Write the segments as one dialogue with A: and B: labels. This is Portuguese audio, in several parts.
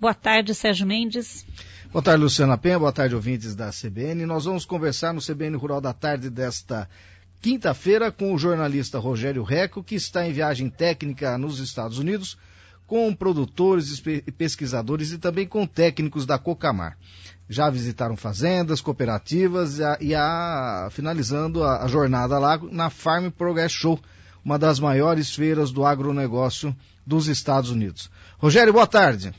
A: Boa tarde, Sérgio Mendes.
B: Boa tarde, Luciana Penha. Boa tarde, ouvintes da CBN. Nós vamos conversar no CBN Rural da Tarde desta quinta-feira com o jornalista Rogério Reco, que está em viagem técnica nos Estados Unidos, com produtores e pesquisadores e também com técnicos da Cocamar. Já visitaram fazendas, cooperativas e finalizando a jornada lá na Farm Progress Show, uma das maiores feiras do agronegócio dos Estados Unidos. Rogério, boa tarde.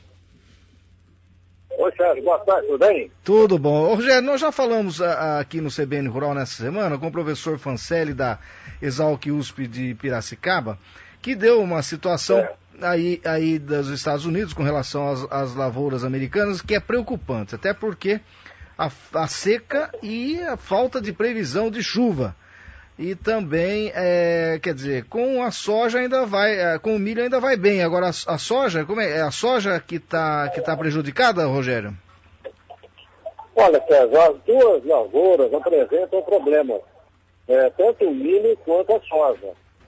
C: Oi, Sérgio, boa tarde, tudo bem?
B: Tudo bom. Ô, Rogério, nós já falamos aqui no CBN Rural nessa semana com o professor Fancelli da Exalc USP de Piracicaba, que deu uma situação aí dos Estados Unidos com relação às lavouras americanas que é preocupante, até porque a seca e a falta de previsão de chuva. E também, quer dizer, com a soja ainda vai, com o milho ainda vai bem. Agora a soja, como é a soja que tá prejudicada, Rogério?
C: Olha, Sérgio, as duas lavouras apresentam problemas, tanto o milho quanto a soja.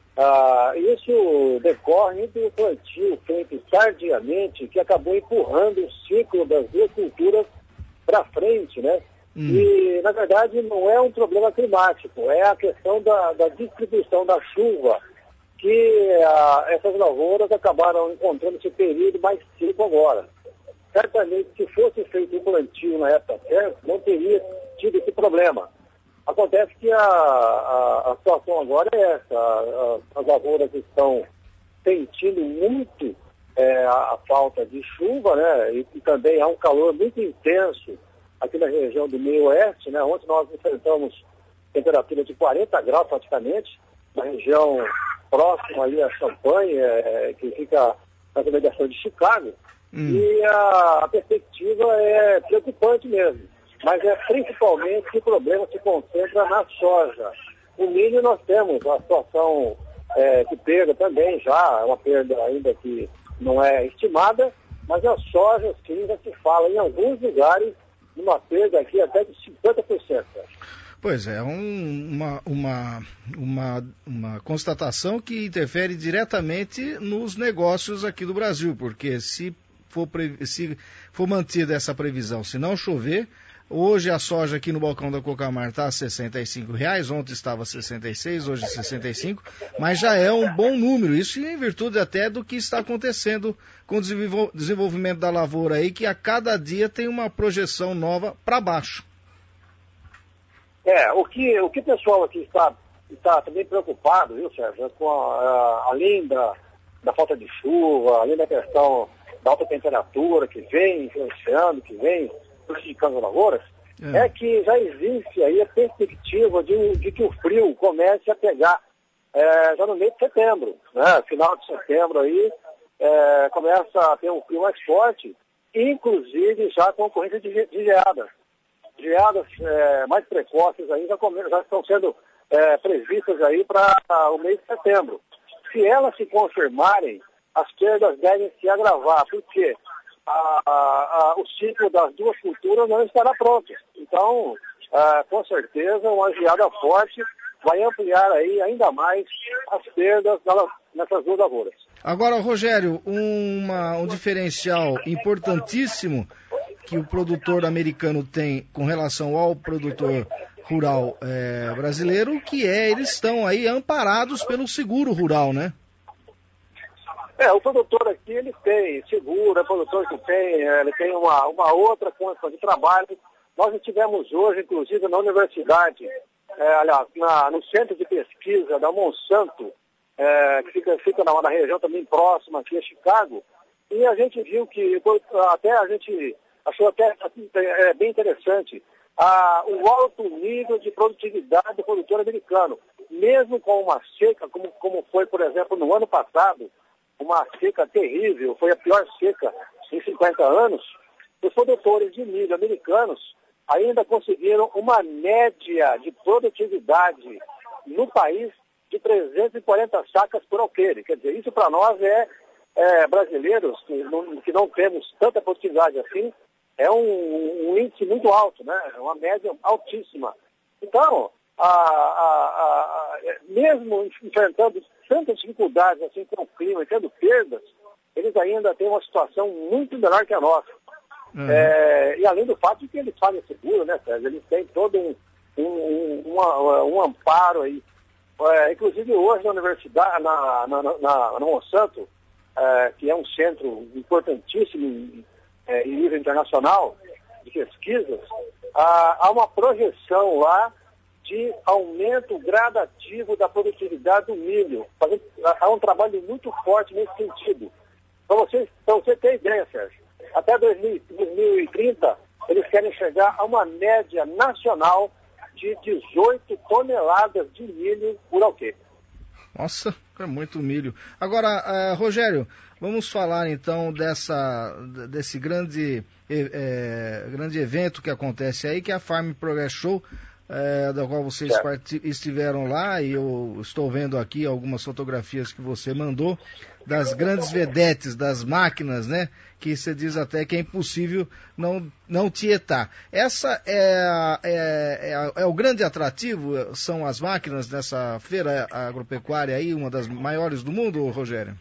C: Isso decorre do plantio feito tardiamente, que acabou empurrando o ciclo das duas culturas para frente, né? E, na verdade, não é um problema climático, é a questão da distribuição da chuva, que essas lavouras acabaram encontrando esse período mais seco agora. Certamente, se fosse feito um plantio na época certa, não teria tido esse problema. Acontece que a situação agora é essa, as lavouras estão sentindo muito a falta de chuva, né? E também há um calor muito intenso aqui na região do meio oeste, né? Ontem nós enfrentamos temperatura de 40 graus praticamente, na região próxima ali a Champagne, que fica na mediação de Chicago, e a perspectiva é preocupante mesmo. Mas principalmente que o problema se concentra na soja. O milho nós temos a situação de perda também já, é uma perda ainda que não é estimada, mas a soja sim já se fala em alguns lugares numa perda aqui até de 50%.
B: Pois é, uma constatação que interfere diretamente nos negócios aqui do Brasil, porque se for mantida essa previsão, se não chover, hoje a soja aqui no balcão da Cocamar está a R$65, ontem estava a 66, hoje 65, mas já é um bom número, isso em virtude até do que está acontecendo com o desenvolvimento da lavoura aí, que a cada dia tem uma projeção nova para baixo.
C: O que o pessoal aqui está também preocupado, viu, Sérgio, com além da falta de chuva, além da questão da alta temperatura que vem influenciando, que vem prejudicando as lavouras, é que já existe aí a perspectiva de que o frio comece a pegar já no mês de setembro, né? Final de setembro aí começa a ter um frio mais forte, inclusive já com ocorrência de geadas. Geadas mais precoces aí já estão sendo previstas aí para o mês de setembro. Se elas se confirmarem, as perdas devem se agravar, porque o ciclo das duas culturas não estará pronto. Então, com certeza, uma geada forte vai ampliar aí ainda mais as perdas nessas duas lavouras.
B: Agora, Rogério, um diferencial importantíssimo que o produtor americano tem com relação ao produtor rural brasileiro, que eles estão aí amparados pelo seguro rural, né?
C: O produtor aqui, ele tem seguro, é produtor que ele tem uma outra condição de trabalho. Nós estivemos hoje, inclusive, na universidade, aliás, no centro de pesquisa da Monsanto, que fica na região também próxima aqui a Chicago, e a gente viu que, até a gente achou até bem interessante, o alto nível de produtividade do produtor americano, mesmo com uma seca, como foi, por exemplo, no ano passado, uma seca terrível, foi a pior seca em 50 anos, os produtores de milho americanos ainda conseguiram uma média de produtividade no país de 340 sacas por alqueire. Quer dizer, isso para nós brasileiros que não temos tanta produtividade assim, é um índice muito alto, né? É uma média altíssima. Então, mesmo enfrentando tantas dificuldades assim com o clima e tendo perdas, eles ainda têm uma situação muito menor que a nossa. E além do fato de que eles fazem seguro, né, Sérgio? Eles têm todo um amparo aí. Inclusive hoje na universidade, na Monsanto, que é um centro importantíssimo em nível internacional de pesquisas, há uma projeção lá de aumento gradativo da produtividade do milho. Há um trabalho muito forte nesse sentido. Para você ter ideia, Sérgio, até 2030, eles querem chegar a uma média nacional de 18 toneladas de milho por alqueire.
B: Nossa, é muito milho. Agora, Rogério, vamos falar então desse grande evento que acontece aí, que é a Farm Progress Show, da qual vocês estiveram lá, e eu estou vendo aqui algumas fotografias que você mandou das grandes vedetes, das máquinas, né? Que você diz até que é impossível não tietar. Essa é o grande atrativo, são as máquinas dessa feira agropecuária aí, uma das maiores do mundo, Rogério?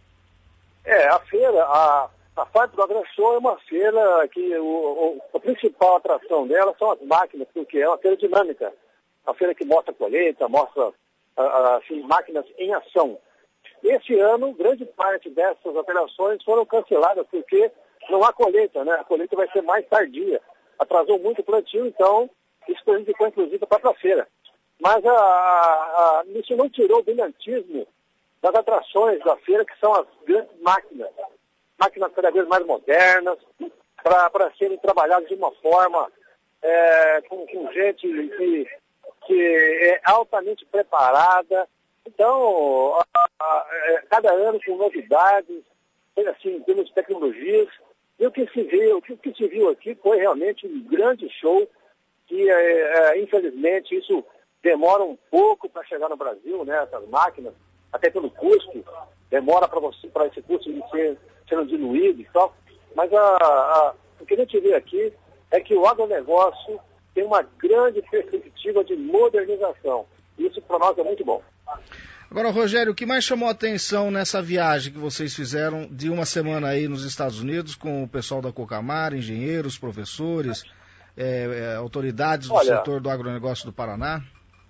C: A feira, a Farm Progress Show é uma feira que a principal atração dela são as máquinas, porque é uma feira dinâmica. Uma feira que mostra colheita, mostra assim, máquinas em ação. Esse ano, grande parte dessas operações foram canceladas porque não há colheita, né? A colheita vai ser mais tardia. Atrasou muito o plantio, então isso prejudicou inclusive a própria feira. Mas isso não tirou o brilhantismo das atrações da feira, que são as grandes máquinas. Máquinas cada vez mais modernas, para serem trabalhadas de uma forma com gente que é altamente preparada. Então, cada ano com novidades, assim, em termos de tecnologias. E o que se viu aqui foi realmente um grande show, que infelizmente isso demora um pouco para chegar no Brasil, né? Essas máquinas, até pelo custo, demora para esse custo de sendo diluído e tal. Mas o que a gente vê aqui é que o agronegócio tem uma grande perspectiva de modernização. Isso para nós é muito bom.
B: Agora, Rogério, o que mais chamou a atenção nessa viagem que vocês fizeram de uma semana aí nos Estados Unidos com o pessoal da Cocamar, engenheiros, professores, autoridades do setor do agronegócio do Paraná?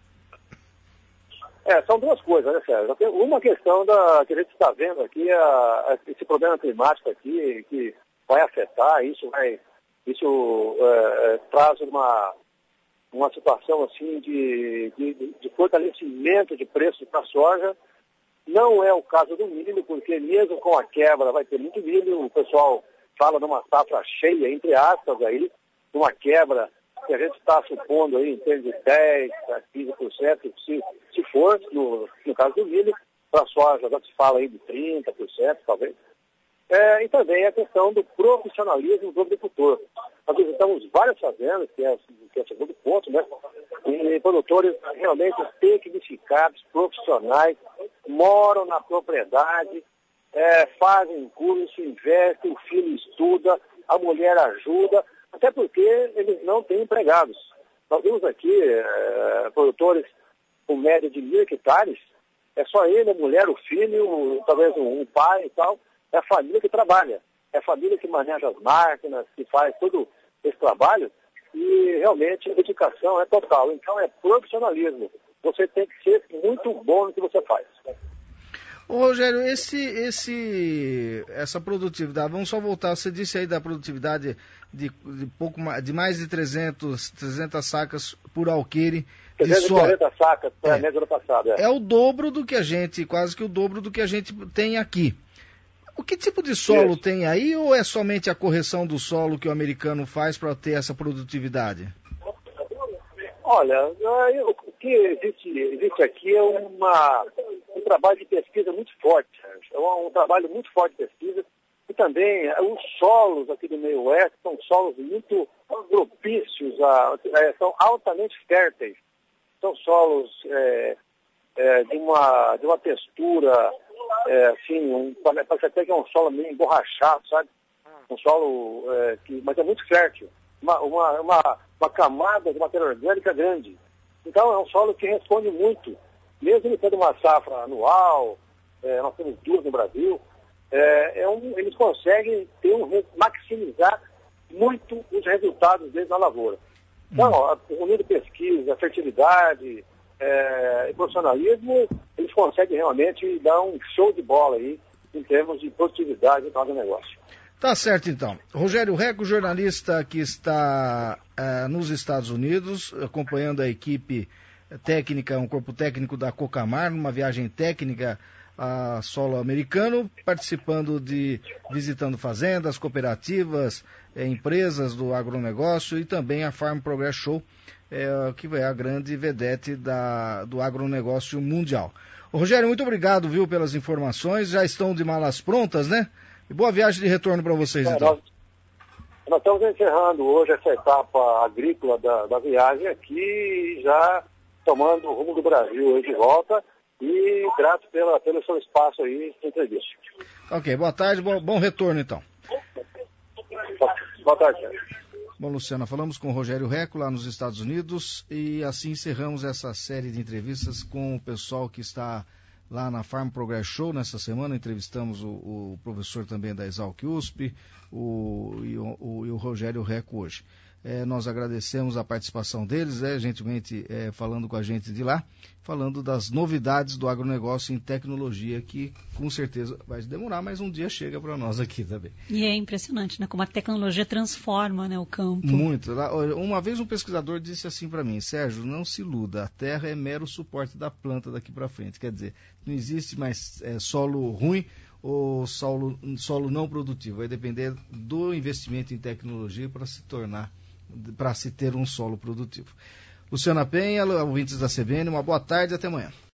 C: São duas coisas, né, Sérgio? Uma questão que a gente está vendo aqui, esse problema climático aqui, que vai afetar, isso traz uma situação assim de fortalecimento de preços para a soja. Não é o caso do milho, porque mesmo com a quebra vai ter muito milho. O pessoal fala numa safra cheia, entre aspas, aí, uma quebra que a gente está supondo aí em termos de 10% a 15%, se for, no caso do milho. Para a soja já se fala aí de 30%, talvez. E também a questão do profissionalismo do agricultor. Nós visitamos várias fazendas, que é o segundo ponto, né? E produtores realmente tecnificados, profissionais, moram na propriedade, fazem curso, investem, o filho estuda, a mulher ajuda, até porque eles não têm empregados. Nós vimos aqui produtores com média de 1.000 hectares, é só ele, a mulher, o filho, talvez um pai e tal. É a família que trabalha, é a família que maneja as máquinas, que faz todo esse trabalho, e realmente a dedicação é total. Então é profissionalismo. Você tem que ser muito bom no que você faz.
B: Ô, Rogério, essa produtividade, vamos só voltar, você disse aí da produtividade de mais de 300 sacas por alqueire.
C: 340 sacas para a média do passado.
B: É o dobro do que quase que o dobro do que a gente tem aqui. O que tipo de solo tem aí, ou é somente a correção do solo que o americano faz para ter essa produtividade?
C: Olha, o que existe aqui é um trabalho de pesquisa muito forte, é um trabalho muito forte de pesquisa, e também os solos aqui do meio oeste são solos muito propícios, são altamente férteis, são solos de uma textura, assim, parece até que é um solo meio emborrachado, sabe? Um solo mas é muito fértil, uma camada de matéria orgânica grande. Então é um solo que responde muito, mesmo ele tendo uma safra anual, nós temos 2 no Brasil, eles conseguem maximizar muito os resultados deles na lavoura. Então, unindo pesquisa, fertilidade e profissionalismo, eles conseguem realmente dar um show de bola aí em termos de produtividade do agronegócio.
B: Tá certo, então. Rogério Recco, jornalista que está nos Estados Unidos, acompanhando a equipe técnica, um corpo técnico da Cocamar, numa viagem técnica a solo americano, visitando fazendas, cooperativas, empresas do agronegócio e também a Farm Progress Show, que é a grande vedete do agronegócio mundial. Ô, Rogério, muito obrigado, viu, pelas informações. Já estão de malas prontas, né? E boa viagem de retorno para vocês, então.
C: Nós estamos encerrando hoje essa etapa agrícola da viagem aqui, já tomando o rumo do Brasil aí de volta, e grato pelo seu espaço aí de entrevista.
B: Ok, boa tarde, bom retorno, então.
C: Boa tarde.
B: Bom, Luciana, falamos com o Rogério Recco lá nos Estados Unidos e assim encerramos essa série de entrevistas com o pessoal que está lá na Farm Progress Show nessa semana. Entrevistamos o professor também da Exalc USP e o Rogério Recco hoje. Nós agradecemos a participação deles, gentilmente falando com a gente de lá, falando das novidades do agronegócio em tecnologia, que com certeza vai demorar, mas um dia chega para nós aqui também.
A: E é impressionante, né, como a tecnologia transforma, né, o campo.
B: Muito. Uma vez um pesquisador disse assim para mim: Sérgio, não se iluda, a terra é mero suporte da planta daqui para frente. Quer dizer, não existe mais solo ruim ou solo não produtivo. Vai depender do investimento em tecnologia para se ter um solo produtivo. Luciana Penha, ouvintes da CBN, uma boa tarde e até amanhã.